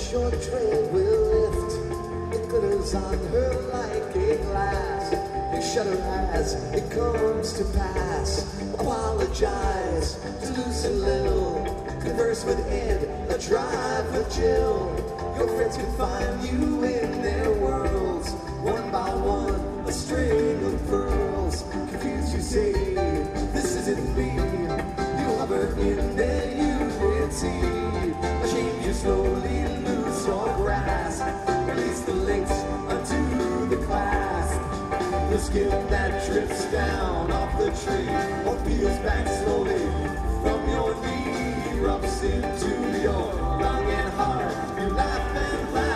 short train will lift. It glitters on her like a glass. You shudder as it comes to pass. Apologize to Lucy Little. Converse with Ed, a drive with Jill. Your friends can find you in their worlds. One by one, a string of pearls. Confused you say, this isn't me. You hover in there, you can't see. Ashamed you slowly lose your grasp. Release the links unto the clasp. The skin that drips down off the tree or peels back slowly from your knee, erupts into your lung and heart. You laugh and laugh.